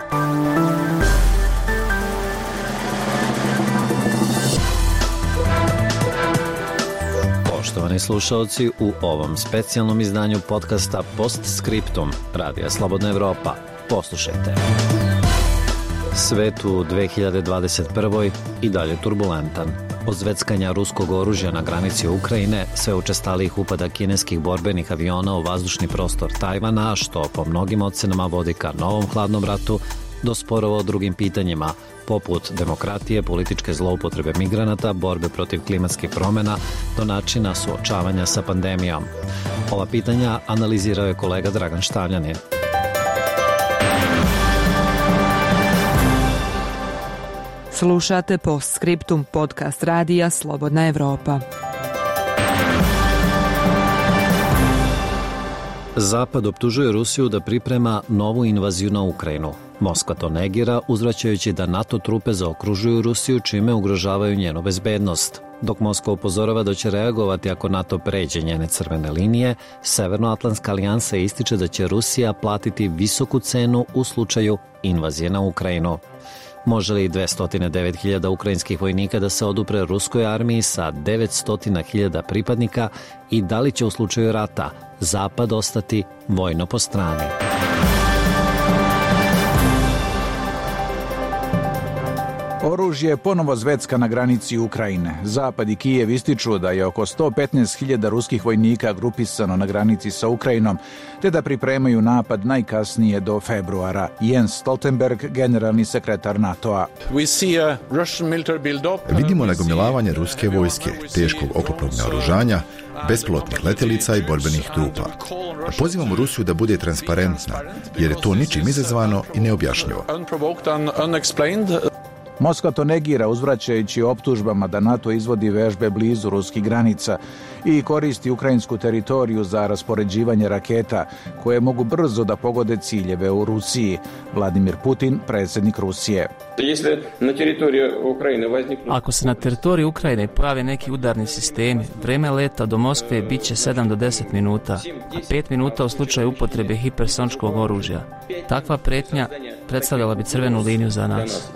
Poštovani slušalci, u ovom specijalnom izdanju podcasta Postscriptum Radija Slobodna Evropa poslušajte. Svet u 2021. i dalje turbulentan. Od zveckanja ruskog oružja na granici Ukrajine, sve učestalijih upada kineskih borbenih aviona u vazdušni prostor Tajvana, što po mnogim ocenama vodi ka novom hladnom ratu, do sporova o drugim pitanjima, poput demokratije, političke zloupotrebe migranata, borbe protiv klimatskih promjena, do načina suočavanja sa pandemijom. Ova pitanja analizirao je kolega Dragan Štavljanin. Slušate Postscriptum, podcast Radija Slobodna Evropa. Zapad optužuje Rusiju da priprema novu invaziju na Ukrajinu. Moskva to negira, uzvraćajući da NATO trupe zaokružuju Rusiju, čime ugrožavaju njenu bezbednost. Dok Moskva upozorava da će reagovati ako NATO pređe njene crvene linije, Severnoatlantska alijansa ističe da će Rusija platiti visoku cenu u slučaju invazije na Ukrajinu. Može li 209.000 ukrajinskih vojnika da se odupre ruskoj armiji sa 900.000 pripadnika i da li će u slučaju rata Zapad ostati vojno po strani? Oružje je ponovo zvecka na granici Ukrajine. Zapad i Kijev ističu da je oko 115.000 ruskih vojnika grupisano na granici sa Ukrajinom, te da pripremaju napad najkasnije do februara. Jens Stoltenberg, generalni sekretar NATO-a. Vidimo nagomilavanje ruske vojske, teškog oklopnog naoružanja, bespilotnih letjelica i borbenih trupa. Pozivamo Rusiju da bude transparentna, jer je to ničim izazvano i neobjašnjivo. Moskva to negira, uzvraćajući optužbama da NATO izvodi vežbe blizu ruskih granica i koristi ukrajinsku teritoriju za raspoređivanje raketa koje mogu brzo da pogode ciljeve u Rusiji. Vladimir Putin, predsjednik Rusije. Ako se na teritoriji Ukrajine pojave neki udarni sistemi, vreme leta do Moskve bit će 7 do 10 minuta, a 5 minuta u slučaju upotrebe hipersoničkog oružja. Takva pretnja predstavljala bi crvenu liniju za nas.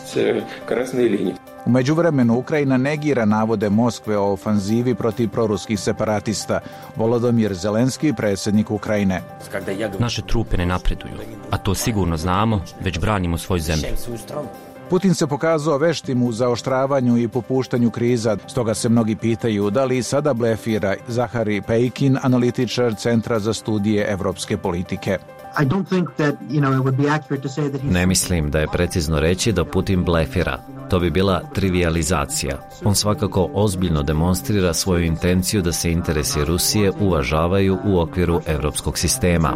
U međuvremenu Ukrajina negira navode Moskve o ofanzivi protiv proruskih separatista. Volodymyr Zelenski, predsjednik Ukrajine. Naše trupe ne napreduju, a to sigurno znamo, već branimo svoju zemlju. Putin se pokazao veštim u zaoštravanju i popuštanju kriza, stoga se mnogi pitaju da li sada blefira. Zahari Pejkin, analitičar Centra za studije evropske politike. Ne mislim da je precizno reći da Putin blefira. To bi bila trivijalizacija. On svakako ozbiljno demonstrira svoju intenciju da se interesi Rusije uvažavaju u okviru evropskog sistema.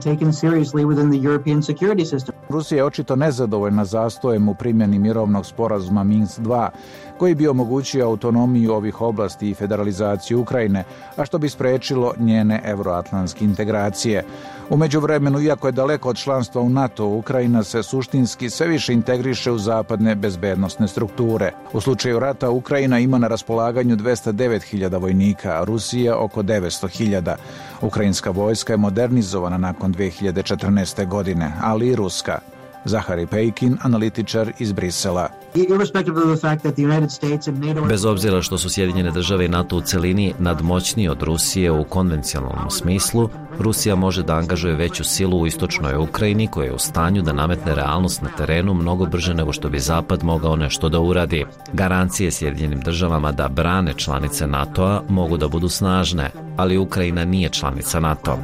Rusija je očito nezadovoljna zastojem u primjeni mirovnog sporazuma Minsk 2, koji bi omogućio autonomiju ovih oblasti i federalizaciju Ukrajine, a što bi sprečilo njene evroatlantske integracije. U međuvremenu, iako je daleko od članstva u NATO, Ukrajina se suštinski sve više integriše u zapadne bezbednosne strukture. U slučaju rata Ukrajina ima na raspolaganju 209.000 vojnika, a Rusija oko 900.000. Ukrajinska vojska je modernizovana nakon 2014. godine, ali i ruska. Zahari Pejkin, analitičar iz Brisela. Bez obzira što su Sjedinjene države i NATO u celini nadmoćniji od Rusije u konvencionalnom smislu, Rusija može da angažuje veću silu u istočnoj Ukrajini koja je u stanju da nametne realnost na terenu mnogo brže nego što bi Zapad mogao nešto da uradi. Garancije Sjedinjenim državama da brane članice NATO-a mogu da budu snažne, ali Ukrajina nije članica NATO.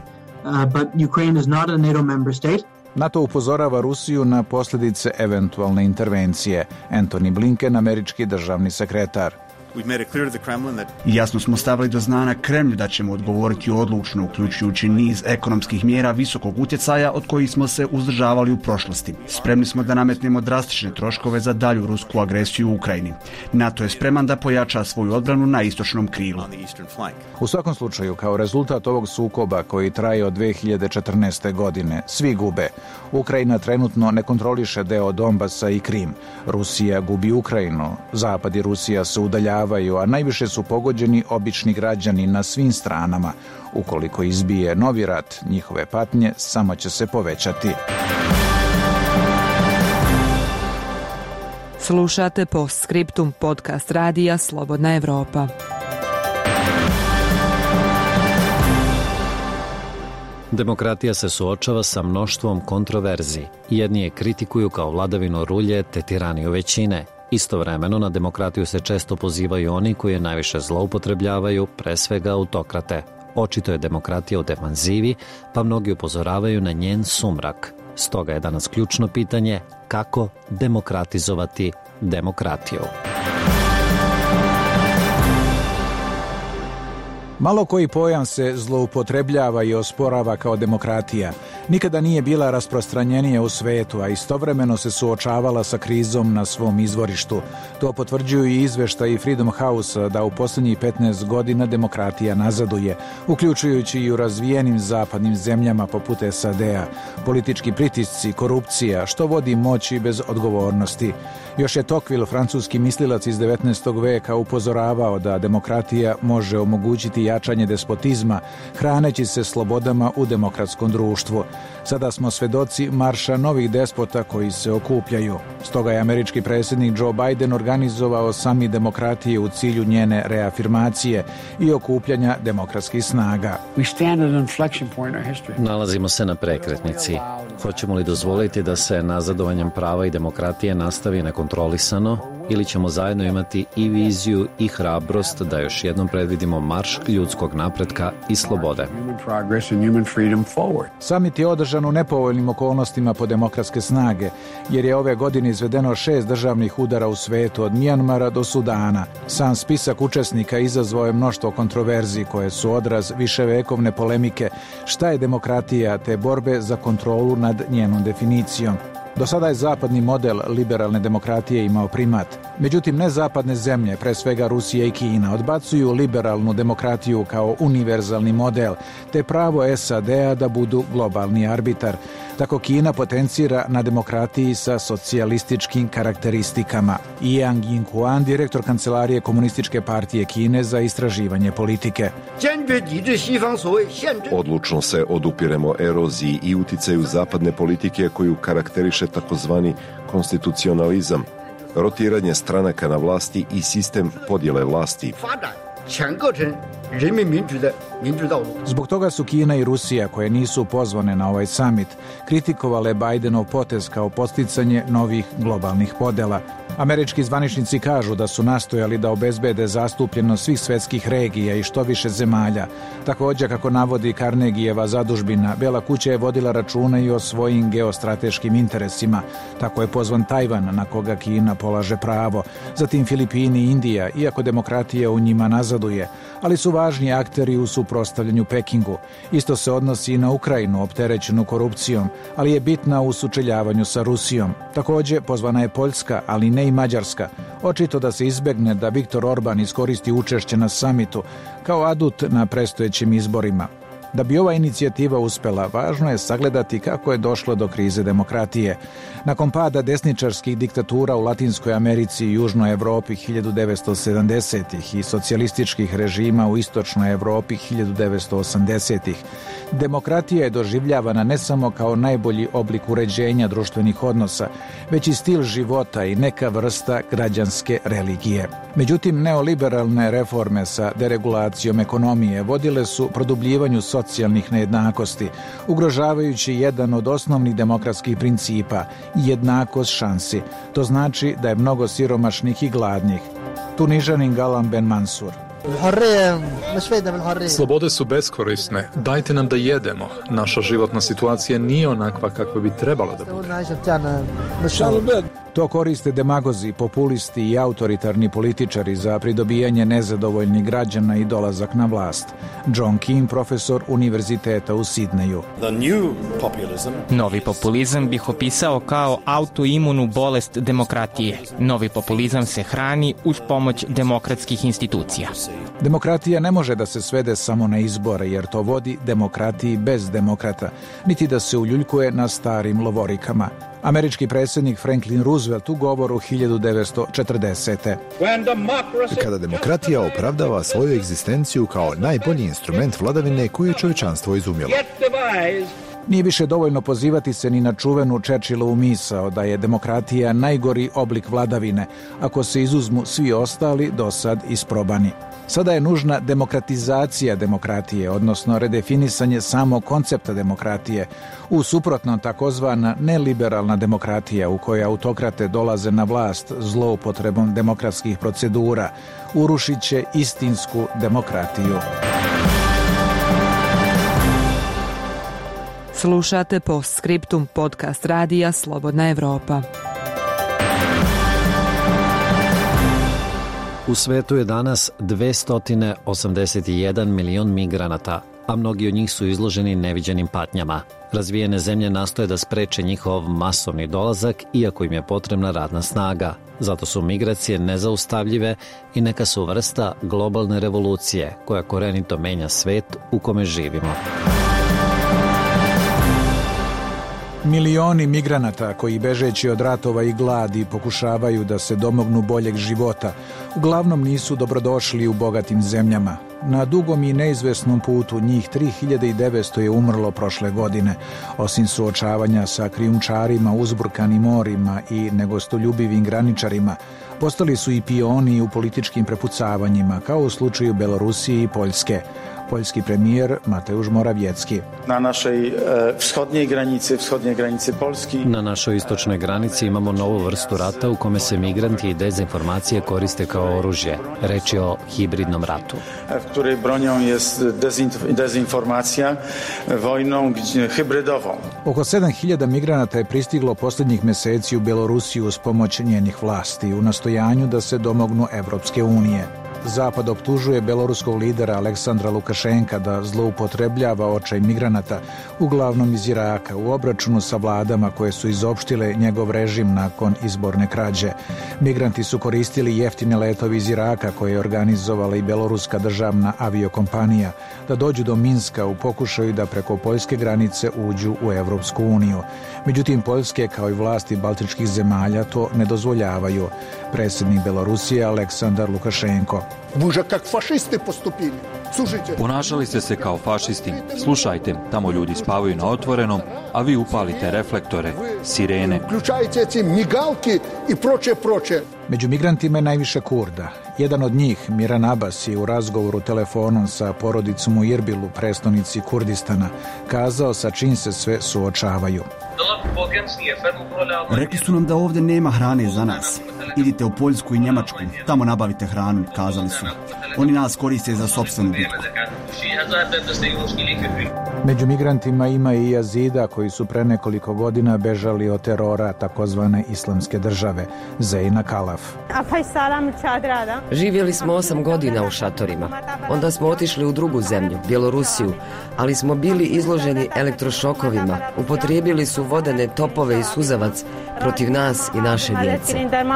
NATO upozorava Rusiju na posljedice eventualne intervencije. Anthony Blinken, američki državni sekretar. Jasno smo stavili do znanja Kremlju da ćemo odgovoriti odlučno, uključujući niz ekonomskih mjera visokog utjecaja od kojih smo se uzdržavali u prošlosti. Spremni smo da nametnemo drastične troškove za dalju rusku agresiju u Ukrajini. NATO je spreman da pojača svoju odbranu na istočnom krilu. U svakom slučaju, kao rezultat ovog sukoba koji traje od 2014. godine, svi gube. Ukrajina trenutno ne kontroliše deo Donbasa i Krim. Rusija gubi Ukrajinu. Zapad i Rusija se udaljavaju, a najviše su pogođeni obični građani na svim stranama. Ukoliko izbije novi rat, njihove patnje samo će se povećati. Slušate Postscriptum, podcast radija Slobodna Evropa. Demokratija se suočava sa mnoštvom kontroverzi. Jedni je kritikuju kao vladavinu rulje te tiraniju većine. Istovremeno na demokratiju se često pozivaju oni koji je najviše zloupotrebljavaju, pre svega autokrate. Očito je demokratija u defanzivi, pa mnogi upozoravaju na njen sumrak. Stoga je danas ključno pitanje kako demokratizovati demokratiju. Malo koji pojam se zloupotrebljava i osporava kao demokratija. Nikada nije bila rasprostranjenija u svetu, a istovremeno se suočavala sa krizom na svom izvorištu. To potvrđuju i izveštaji Freedom House da u posljednjih 15 godina demokratija nazaduje, uključujući i u razvijenim zapadnim zemljama poput SAD-a. Politički pritisci, korupcija, što vodi moći bez odgovornosti. Još je Tocqueville, francuski mislilac iz 19. veka, upozoravao da demokratija može omogućiti jačanje despotizma, hraneći se slobodama u demokratskom društvu. Sada smo svedoci marša novih despota koji se okupljaju. Stoga je američki predsjednik Joe Biden organizovao samit demokratije u cilju njene reafirmacije i okupljanja demokratskih snaga. Nalazimo se na prekretnici. Hoćemo li dozvoliti da se nazadovanjem prava i demokratije nastavi nekontrolisano ili ćemo zajedno imati i viziju i hrabrost da još jednom predvidimo marš ljudskog napretka i slobode? Samit je održan u nepovoljnim okolnostima po demokratske snage, jer je ove godine izvedeno 6 državnih udara u svetu od Mijanmara do Sudana. Sam spisak učesnika izazvao je mnoštvo kontroverzi koje su odraz viševekovne polemike šta je demokratija te borbe za kontrolu nad njenom definicijom. Do sada je zapadni model liberalne demokratije imao primat. Međutim, nezapadne zemlje, pre svega Rusija i Kina, odbacuju liberalnu demokratiju kao univerzalni model, te pravo SAD-a da budu globalni arbitar. Tako Kina potencira na demokratiji sa socijalističkim karakteristikama. Yang Yinghuan, direktor kancelarije Komunističke partije Kine za istraživanje politike. Odlučno se odupiremo eroziji i uticaju zapadne politike koju karakteriše takozvani konstitucionalizam, rotiranje stranaka na vlasti i sistem podjele vlasti. Zbog toga su Kina i Rusija, koje nisu pozvane na ovaj samit, kritikovale Bidenov potez kao podsticanje novih globalnih podela. Američki zvaničnici kažu da su nastojali da obezbede zastupljenost svih svetskih regija i što više zemalja. Također, kako navodi Carnegieva zadužbina, Bela kuća je vodila računa i o svojim geostrateškim interesima. Tako je pozvan Tajvan, na koga Kina polaže pravo, zatim Filipini i Indija, iako demokratija u njima nazaduje, ali su važni akteri u suprotstavljanju Pekingu. Isto se odnosi i na Ukrajinu, opterećenu korupcijom, ali je bitna u sučeljavanju sa Rusijom. Također, pozvana je Poljska, ali ne i Mađarska. Očito da se izbegne da Viktor Orban iskoristi učešće na samitu kao adut na predstojećim izborima. Da bi ova inicijativa uspela, važno je sagledati kako je došlo do krize demokratije. Nakon pada desničarskih diktatura u Latinskoj Americi i Južnoj Evropi 1970-ih i socijalističkih režima u Istočnoj Evropi 1980-ih, demokratija je doživljavana ne samo kao najbolji oblik uređenja društvenih odnosa, već i stil života i neka vrsta građanske religije. Međutim, neoliberalne reforme sa deregulacijom ekonomije vodile su produbljivanju socijalnih nejednakosti, ugrožavajući jedan od osnovnih demokratskih principa, jednakost šansi. To znači da je mnogo siromašnih i gladnih. Tunižanin Galam Ben Mansur. Slobode su beskorisne. Dajte nam da jedemo. Naša životna situacija nije onakva kakva bi trebala da bude. To koriste demagozi, populisti i autoritarni političari za pridobijanje nezadovoljnih građana i dolazak na vlast. John Kim, profesor univerziteta u Sidneju. Novi populizam bih opisao kao autoimunu bolest demokratije. Novi populizam se hrani uz pomoć demokratskih institucija. Demokratija ne može da se svede samo na izbore, jer to vodi demokratiji bez demokrata, niti da se uljuljkuje na starim lovorikama. Američki predsjednik Franklin Roosevelt u govoru 1940. Kada demokratija opravdava svoju egzistenciju kao najbolji instrument vladavine koju je čovječanstvo izumjelo. Nije više dovoljno pozivati se ni na čuvenu Churchillovu misao da je demokratija najgori oblik vladavine, ako se izuzmu svi ostali dosad isprobani. Sada je nužna demokratizacija demokratije, odnosno redefinisanje samog koncepta demokratije. U suprotnom takozvana neliberalna demokratija u kojoj autokrate dolaze na vlast zloupotrebom demokratskih procedura urušit će istinsku demokratiju. Slušate Postscriptum, podcast radija Slobodna Evropa. U svetu je danas 281 milion migranata, a mnogi od njih su izloženi neviđenim patnjama. Razvijene zemlje nastoje da spreče njihov masovni dolazak, iako im je potrebna radna snaga. Zato su migracije nezaustavljive i neka su vrsta globalne revolucije koja korenito menja svet u kome živimo. Milioni migranata koji bežeći od ratova i gladi pokušavaju da se domognu boljeg života, uglavnom nisu dobrodošli u bogatim zemljama. Na dugom i neizvesnom putu njih 3900 je umrlo prošle godine. Osim suočavanja sa krijumčarima, uzburkanim morima i negostoljubivim graničarima, postali su i pioni u političkim prepucavanjima, kao u slučaju Belorusije i Poljske. Poljski premijer Mateusz Morawiecki. Na našoj wschodniej granici Polski. Na našoj istočnoj granici imamo novu vrstu rata u kome se migranti i dezinformacije koriste kao oružje. Reč je o hibridnom ratu. W której bronią jest dezinformacija vojną hybridową. Oko 7000 migranata je pristiglo posljednjih meseci u Belorusiju uz pomoć njenih vlasti u nastojanju da se domognu Evropske unije. Zapad optužuje beloruskog lidera Aleksandra Lukašenka da zloupotrebljava očaj migranata, uglavnom iz Iraka, u obračunu sa vladama koje su izopštile njegov režim nakon izborne krađe. Migranti su koristili jeftine letove iz Iraka koje je organizovala i beloruska državna aviokompanija da dođu do Minska u pokušaju da preko poljske granice uđu u Evropsku uniju. Međutim, Poljske kao i vlasti baltičkih zemalja to ne dozvoljavaju. Predsjednik Belorusije Aleksandar Lukašenko. Ponašali ste se kao fašisti. Slušajte, tamo ljudi spavaju na otvorenom, a vi upalite reflektore, sirene. Među migrantima je najviše Kurda. Jedan od njih, Miran Abbas, je u razgovoru telefonom sa porodicom u Irbilu, prestonici Kurdistana, kazao sa čim se sve suočavaju. Rekli su nam da ovdje nema hrane za nas. Idite u Poljsku i Njemačku, tamo nabavite hranu, kazali su. Oni nas koriste za sopstvenu bitku. Među migrantima ima i Jazida koji su pre nekoliko godina bežali od terora takozvane islamske države, Zejna Kalaf. Živjeli smo 8 godina u šatorima. Onda smo otišli u drugu zemlju, Bjelorusiju, ali smo bili izloženi elektrošokovima. Upotrijebili su vodene topove i suzavac protiv nas i naše djece.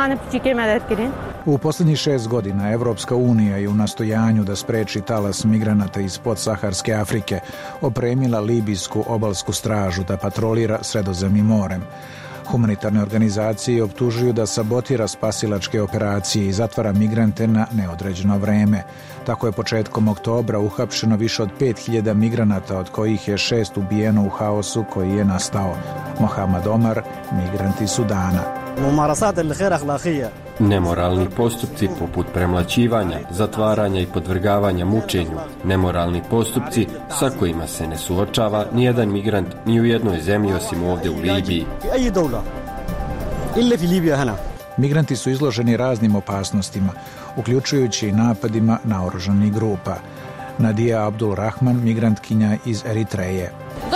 U posljednjih 6 godina Evropska unija je u nastojanju da spreči talas migranata iz podsaharske Afrike opremila libijsku obalsku stražu da patrolira Sredozemnim morem. Humanitarne organizacije optužuju da sabotira spasilačke operacije i zatvara migrante na neodređeno vreme. Tako je početkom oktobra uhapšeno više od 5000 migranata, od kojih je 6 ubijeno u haosu koji je nastao. Mohamed Omar, migrant iz Sudana. Nemoralni postupci poput premlaćivanja, zatvaranja i podvrgavanja mučenju, nemoralni postupci sa kojima se ne suočava nijedan migrant ni u jednoj zemlji osim ovdje u Libiji. Migranti su izloženi raznim opasnostima, uključujući i napadima naoružanih grupa. Nadija Abdul Rahman, migrantkinja iz Eritreje.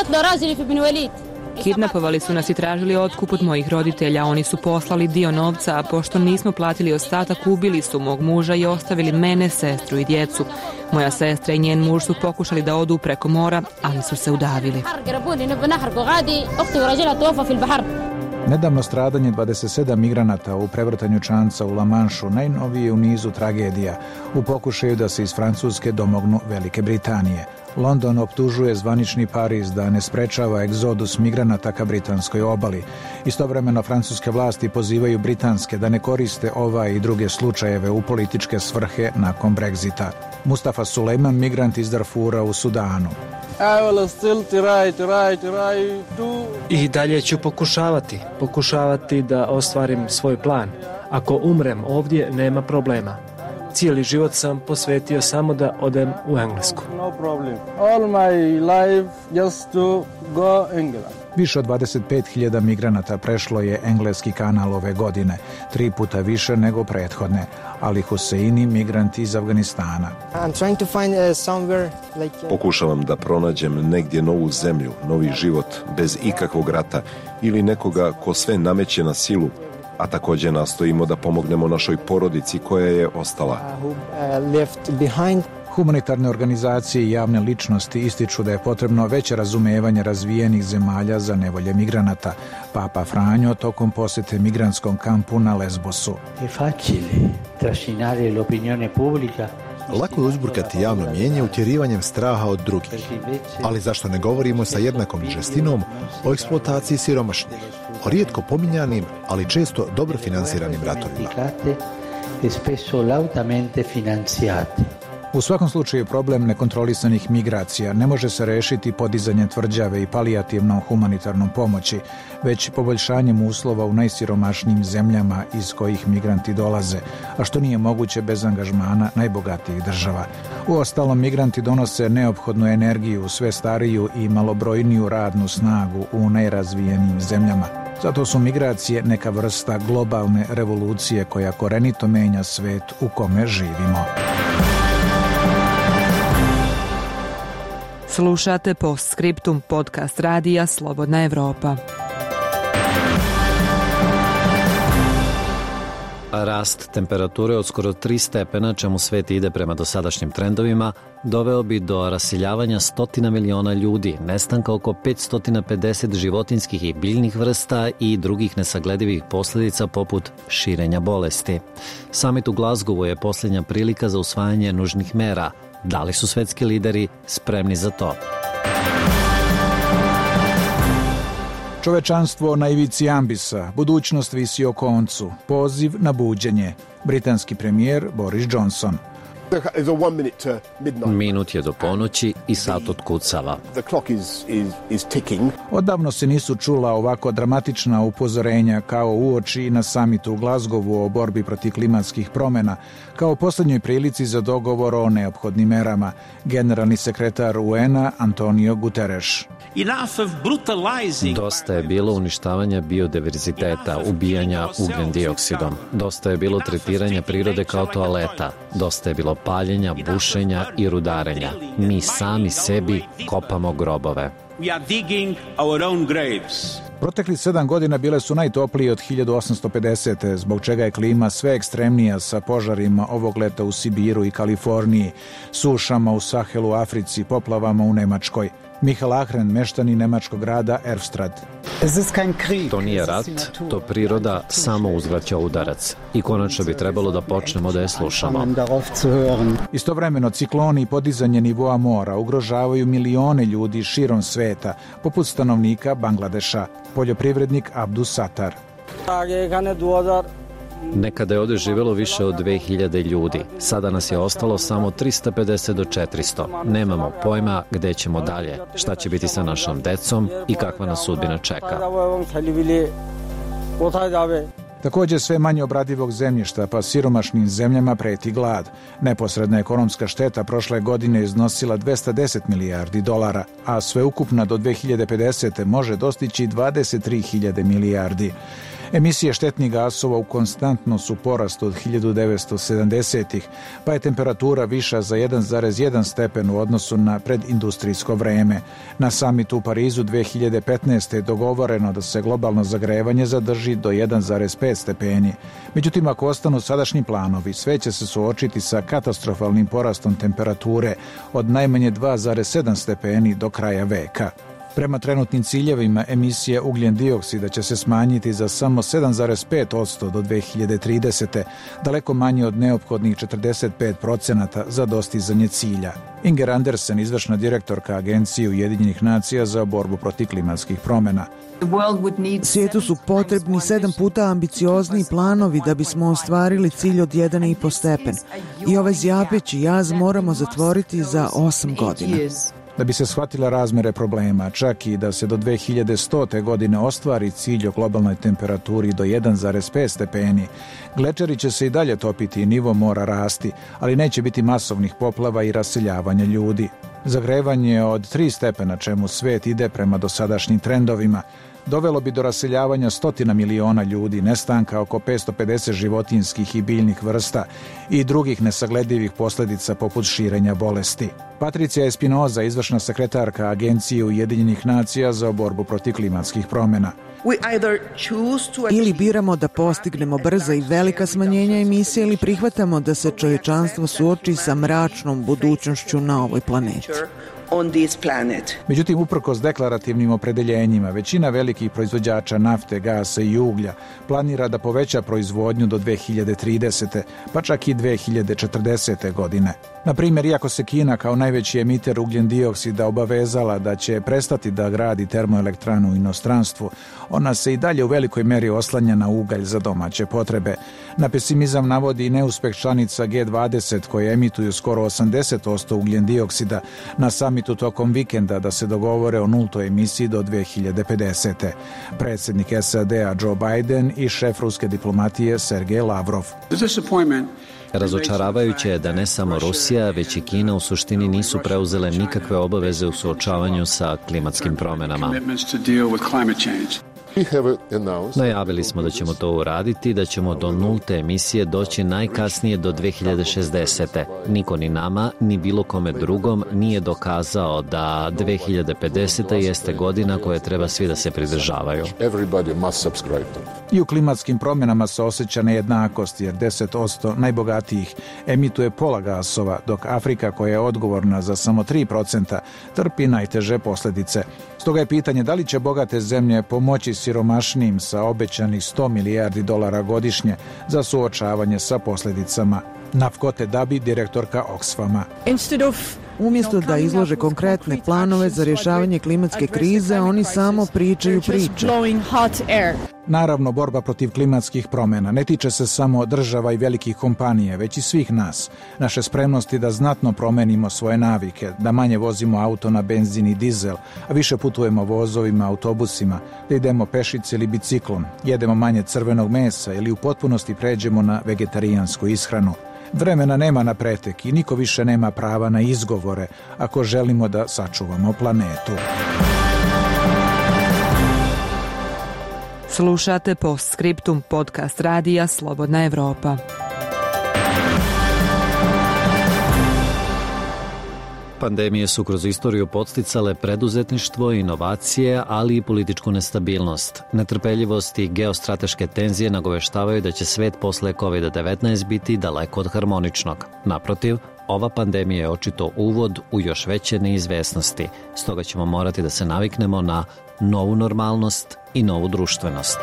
Kidnapovali su nas i tražili otkup od mojih roditelja. Oni su poslali dio novca, a pošto nismo platili ostatak, ubili su mog muža i ostavili mene, sestru i djecu. Moja sestra i njen muž su pokušali da odu preko mora, ali su se udavili. Nedavno stradanje 27 migranata u prevrtanju čamca u La Manšu najnovije u nizu tragedija u pokušaju da se iz Francuske domognu Velike Britanije. London optužuje zvanični Pariz da ne sprečava egzodus migranata ka britanskoj obali. Istovremeno francuske vlasti pozivaju britanske da ne koriste ovaj i druge slučajeve u političke svrhe nakon Brexita. Mustafa Sulejman, migrant iz Darfura u Sudanu. I dalje ću pokušavati da ostvarim svoj plan. Ako umrem ovdje, nema problema. Cijeli život sam posvetio samo da odem u Englesku. Više od 25.000 migranata prešlo je engleski kanal ove godine, 3 puta više nego prethodne. Ali Huseini, migrant iz Afganistana. Pokušavam da pronađem negdje novu zemlju, novi život, bez ikakvog rata ili nekoga ko sve nameće na silu, a također nastojimo da pomognemo našoj porodici koja je ostala. Humanitarne organizacije i javne ličnosti ističu da je potrebno veće razumevanje razvijenih zemalja za nevolje migranata. Papa Franjo tokom posjete migrantskom kampu na Lesbosu. Lako je uzburkati javno mnijenje utjerivanjem straha od drugih. Ali zašto ne govorimo sa jednakom žestinom o eksploataciji siromašnih, o rijetko pominjanim, ali često dobro finansiranim ratovima? U svakom slučaju problem nekontrolisanih migracija ne može se rešiti podizanjem tvrđave i palijativnom humanitarnom pomoći, već poboljšanjem uslova u najsiromašnijim zemljama iz kojih migranti dolaze, a što nije moguće bez angažmana najbogatijih država. Uostalom, migranti donose neophodnu energiju, sve stariju i malobrojniju radnu snagu u najrazvijenijim zemljama. Zato su migracije neka vrsta globalne revolucije koja korenito menja svet u kome živimo. Slušate Postscriptum, podcast radija Slobodna Evropa. Rast temperature od skoro 3 stepena, čemu svet ide prema dosadašnjim trendovima, doveo bi do rasiljavanja 100 miliona ljudi, nestanka oko 550 životinjskih i biljnih vrsta i drugih nesagledivih posljedica poput širenja bolesti. Samit u Glasgowu je posljednja prilika za usvajanje nužnih mera. Da li su svetski lideri spremni za to? Čovečanstvo na ivici ambisa, budućnost visi o koncu, poziv na buđenje. Britanski premijer Boris Johnson. Minut je do ponoći i sat otkucava. Odavno se nisu čula ovako dramatična upozorenja kao uoči na samitu u Glasgowu o borbi protiv klimatskih promjena, kao posljednjoj prilici za dogovor o neophodnim merama. Generalni sekretar UN-a Antonio Guterres. Dosta je bilo uništavanja biodiverziteta, ubijanja ugljen dioksidom. Dosta je bilo tretiranja prirode kao toaleta. Dosta je bilo paljenja, bušenja i rudarenja. Mi sami sebi kopamo grobove. Proteklih 7 godina bile su najtoplije od 1850. zbog čega je klima sve ekstremnija sa požarima ovog leta u Sibiru i Kaliforniji, sušama u Sahelu, Africi, poplavama u Nemačkoj. Michael Ahren, meštanin nemačkog grada Erfstrad. To nije rat, to priroda samo uzvraća udarac. I konačno bi trebalo da počnemo da je slušamo. Istovremeno cikloni i podizanje nivoa mora ugrožavaju milione ljudi širom sveta, poput stanovnika Bangladeša, poljoprivrednik Abdus Sattar. Nekada je ovdje živjelo više od 2000 ljudi. Sada nas je ostalo samo 350 do 400. Nemamo pojma gde ćemo dalje, šta će biti sa našom decom i kakva nas sudbina čeka. Također sve manje obradivog zemljišta, pa siromašnim zemljama preti glad. Neposredna ekonomska šteta prošle godine iznosila $210 milijardi, a sveukupna do 2050. može dostići 23.000 milijardi. Emisije štetnih gasova u konstantno su porastu od 1970-ih, pa je temperatura viša za 1,1 stepen u odnosu na predindustrijsko vreme. Na samitu u Parizu 2015. je dogovoreno da se globalno zagrevanje zadrži do 1,5 stepeni. Međutim, ako ostanu sadašnji planovi, sve će se suočiti sa katastrofalnim porastom temperature od najmanje 2,7 stepeni do kraja veka. Prema trenutnim ciljevima, emisije ugljen dioksida će se smanjiti za samo 7,5% do 2030. daleko manje od neophodnih 45% za dostizanje cilja. Inger Andersen, izvršna direktorka Agencije Ujedinjenih nacija za borbu protiv klimatskih promjena. Svijetu su potrebni 7 puta ambiciozniji planovi da bismo ostvarili cilj od 1,5 stepen. I ovaj zjapeći jaz moramo zatvoriti za 8 godina. Da bi se shvatile razmere problema, čak i da se do 2100. godine ostvari cilj o globalnoj temperaturi do 1,5 stepeni, glečeri će se i dalje topiti i nivo mora rasti, ali neće biti masovnih poplava i raseljavanja ljudi. Zagrevanje od 3 stepena, čemu svet ide prema dosadašnjim trendovima, dovelo bi do raseljavanja 100 miliona ljudi, nestanka oko 550 životinjskih i biljnih vrsta i drugih nesagledivih posljedica poput širenja bolesti. Patricija Espinoza, izvršna sekretarka Agencije Ujedinjenih nacija za borbu protiv klimatskih promjena. Ili biramo da postignemo brza i velika smanjenja emisije ili prihvatamo da se čovječanstvo suoči sa mračnom budućnošću na ovoj planeti. Međutim, uprkos deklarativnim opredeljenjima, većina velikih proizvođača nafte, gasa i uglja planira da poveća proizvodnju do 2030. pa čak i 2040. godine. Na primjer, iako se Kina kao najveći emiter ugljen dioksida obavezala da će prestati da gradi termoelektranu u inostranstvu, ona se i dalje u velikoj meri oslanja na ugalj za domaće potrebe. Na pesimizam navodi i neuspeh članica G20 koje emituju skoro 80% ugljen dioksida na samitu tokom vikenda da se dogovore o nultoj emisiji do 2050. Predsjednik SAD-a Joe Biden i šef ruske diplomatije Sergej Lavrov. Razočaravajuće je da ne samo Rusija, već i Kina u suštini nisu preuzele nikakve obaveze u suočavanju sa klimatskim promjenama. Najavili smo da ćemo to uraditi, da ćemo do nulte emisije doći najkasnije do 2060. Niko ni nama, ni bilo kome drugom nije dokazao da 2050. jeste godina koje treba svi da se pridržavaju. I u klimatskim promjenama se osjeća nejednakost, jer 10% najbogatijih emituje pola gasova, dok Afrika, koja je odgovorna za samo 3%, trpi najteže posljedice. Stoga je pitanje da li će bogate zemlje pomoći siromašnijim sa obećanih $100 milijardi godišnje za suočavanje sa posljedicama. Nafkote Dabi, direktorka Oxfama. Umjesto da izlože konkretne planove za rješavanje klimatske krize, oni samo pričaju priče. Naravno, borba protiv klimatskih promjena ne tiče se samo država i velikih kompanija, već i svih nas. Naše spremnosti da znatno promenimo svoje navike, da manje vozimo auto na benzin i dizel, a više putujemo vozovima, autobusima, da idemo pešice ili biciklom, jedemo manje crvenog mesa ili u potpunosti pređemo na vegetarijansku ishranu. Vremena nema na pretek i niko više nema prava na izgovore ako želimo da sačuvamo planetu. Slušate Postscriptum, podcast radija Slobodna Evropa. Pandemije su kroz istoriju podsticale preduzetništvo, inovacije, ali i političku nestabilnost. Netrpeljivost i geostrateške tenzije nagoveštavaju da će svet posle COVID-19 biti daleko od harmoničnog. Naprotiv, ova pandemija je očito uvod u još veće neizvesnosti, stoga ćemo morati da se naviknemo na novu normalnost i novu društvenost.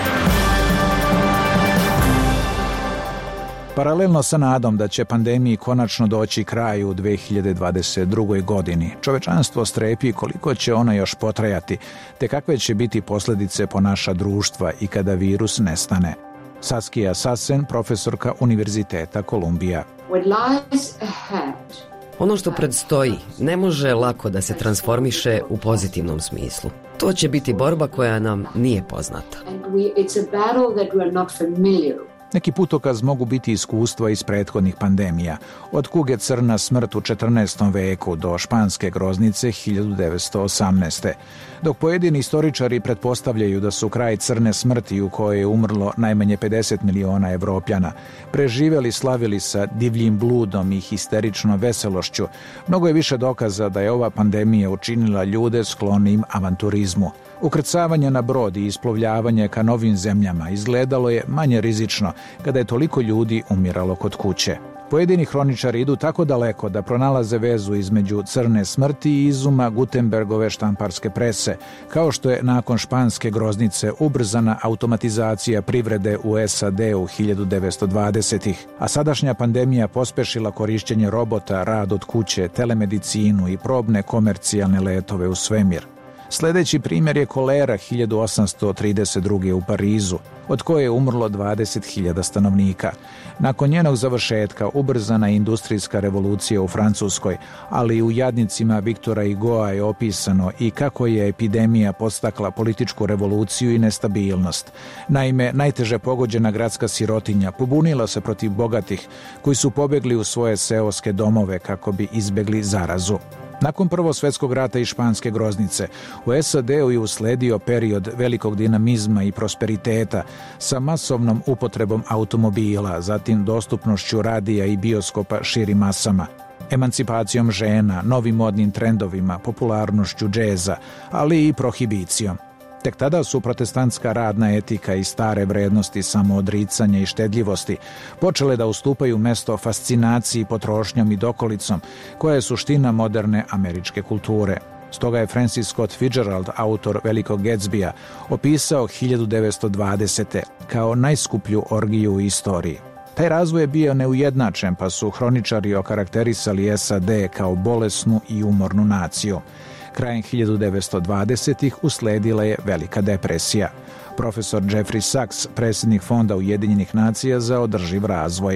Paralelno sa nadom da će pandemiji konačno doći kraju u 2022. godini, čovečanstvo strepi koliko će ona još potrajati, te kakve će biti posljedice po naša društva i kada virus nestane. Saskia Sassen, profesorka Univerziteta Kolumbija. Ono što predstoji ne može lako da se transformiše u pozitivnom smislu. To će biti borba koja nam nije poznata. Neki putokaz mogu biti iskustva iz prethodnih pandemija, od kuge crna smrt u 14. veku do španske groznice 1918. Dok pojedini istoričari pretpostavljaju da su kraj crne smrti u kojoj je umrlo najmanje 50 miliona Evropljana, preživjeli slavili sa divljim bludom i histeričnom veselošću, mnogo je više dokaza da je ova pandemija učinila ljude sklonim avanturizmu. Ukrcavanje na brod i isplovljavanje ka novim zemljama izgledalo je manje rizično kada je toliko ljudi umiralo kod kuće. Pojedini hroničari idu tako daleko da pronalaze vezu između crne smrti i izuma Gutenbergove štamparske prese, kao što je nakon španske groznice ubrzana automatizacija privrede u SAD-u 1920-ih, a sadašnja pandemija pospešila korišćenje robota, rad od kuće, telemedicinu i probne komercijalne letove u svemir. Sljedeći primjer je kolera 1832. u Parizu, od koje je umrlo 20.000 stanovnika. Nakon njenog završetka ubrzana je industrijska revolucija u Francuskoj, ali i u jadnicima Viktora Hugoa je opisano i kako je epidemija podstakla političku revoluciju i nestabilnost. Naime, najteže pogođena gradska sirotinja pobunila se protiv bogatih koji su pobjegli u svoje seoske domove kako bi izbjegli zarazu. Nakon Prvog svjetskog rata i španske groznice, u SAD-u je usledio period velikog dinamizma i prosperiteta sa masovnom upotrebom automobila, zatim dostupnošću radija i bioskopa širim masama, emancipacijom žena, novim modnim trendovima, popularnošću džeza, ali i prohibicijom. Tek tada su protestantska radna etika i stare vrednosti samoodricanja i štedljivosti počele da ustupaju mesto fascinaciji potrošnjom i dokolicom, koja je suština moderne američke kulture. Stoga je Francis Scott Fitzgerald, autor Velikog Gatsbya, opisao 1920. kao najskuplju orgiju u istoriji. Taj razvoj je bio neujednačen, pa su hroničari okarakterisali SAD kao bolesnu i umornu naciju. Krajem 1920-ih usledila je Velika depresija. Profesor Jeffrey Sachs, predsjednik Fonda Ujedinjenih nacija za održiv razvoj.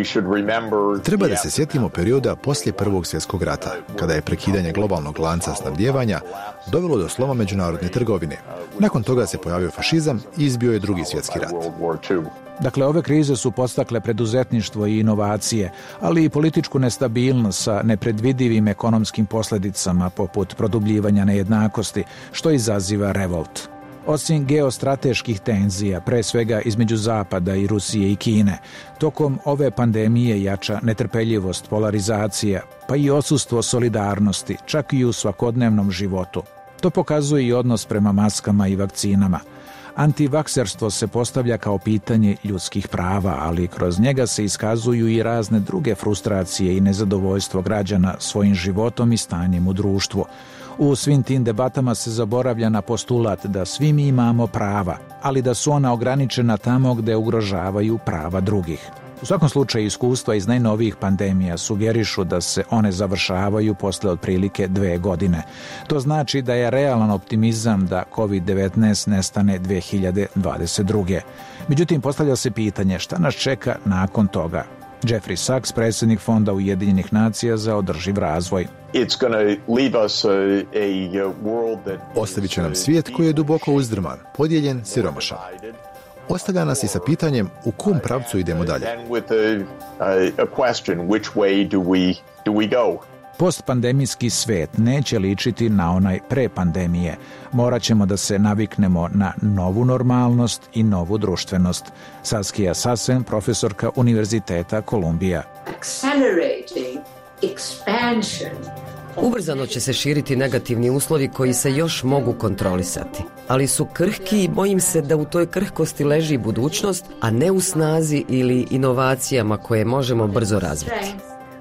Treba da se sjetimo perioda poslije Prvog svjetskog rata, kada je prekidanje globalnog lanca snabdijevanja dovelo do sloma međunarodne trgovine. Nakon toga se pojavio fašizam i izbio je Drugi svjetski rat. Dakle, ove krize su podstakle preduzetništvo i inovacije, ali i političku nestabilnost sa nepredvidivim ekonomskim posljedicama poput produbljivanja nejednakosti, što izaziva revolt. Osim geostrateških tenzija, pre svega između Zapada i Rusije i Kine, tokom ove pandemije jača netrpeljivost, polarizacija, pa i odsustvo solidarnosti, čak i u svakodnevnom životu. To pokazuje i odnos prema maskama i vakcinama. Antivakserstvo se postavlja kao pitanje ljudskih prava, ali kroz njega se iskazuju i razne druge frustracije i nezadovoljstvo građana svojim životom i stanjem u društvu. U svim tim debatama se zaboravlja na postulat da svi mi imamo prava, ali da su ona ograničena tamo gde ugrožavaju prava drugih. U svakom slučaju, iskustva iz najnovijih pandemija sugerišu da se one završavaju posle otprilike 2 godine. To znači da je realan optimizam da COVID-19 nestane 2022. Međutim, postavlja se pitanje šta nas čeka nakon toga. Jeffrey Sachs, predsjednik Fonda Ujedinjenih nacija za održiv razvoj. Ostavit će nam svijet koji je duboko uzdrman, podijeljen, siromašan. Ostavlja nas i sa pitanjem u kom pravcu idemo dalje. Postpandemijski svet neće ličiti na onaj pre pandemije. Morat ćemo da se naviknemo na novu normalnost i novu društvenost. Saskia Sassen, profesorka Univerziteta Kolumbija. Ubrzano će se širiti negativni uslovi koji se još mogu kontrolisati, ali su krhki i bojim se da u toj krhkosti leži budućnost, a ne u snazi ili inovacijama koje možemo brzo razviti.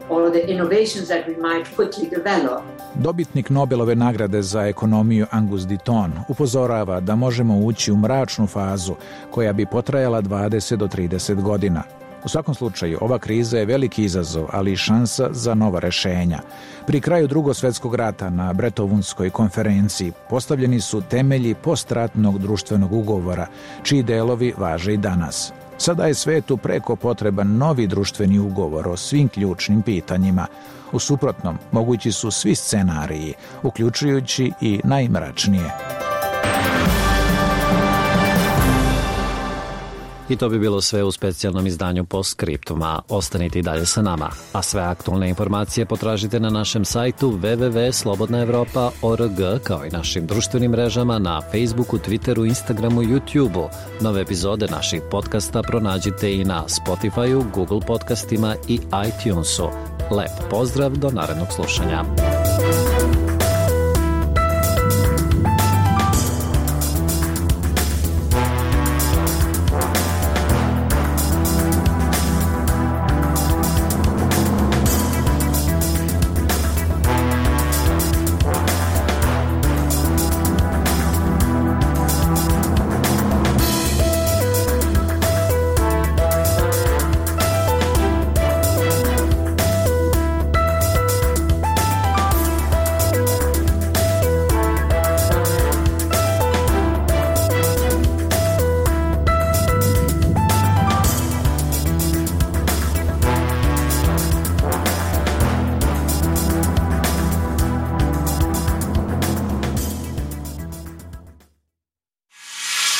Dobitnik Nobelove nagrade za ekonomiju Angus Deaton upozorava da možemo ući u mračnu fazu koja bi potrajala 20 do 30 godina. U svakom slučaju, ova kriza je veliki izazov, ali i šansa za nova rešenja. Pri kraju Drugog svjetskog rata na Brettonwoodskoj konferenciji postavljeni su temelji postratnog društvenog ugovora, čiji delovi važe i danas. Sada je svetu preko potreban novi društveni ugovor o svim ključnim pitanjima. U suprotnom, mogući su svi scenariji, uključujući i najmračnije. I to bi bilo sve u specijalnom izdanju Postscriptuma. Ostanite i dalje sa nama. A sve aktualne informacije potražite na našem sajtu www.slobodnaevropa.org, kao i našim društvenim mrežama na Facebooku, Twitteru, Instagramu i YouTubeu. Nove epizode naših podcasta pronađite i na Spotifyu, Google podcastima i iTunesu. Lep pozdrav, do narednog slušanja.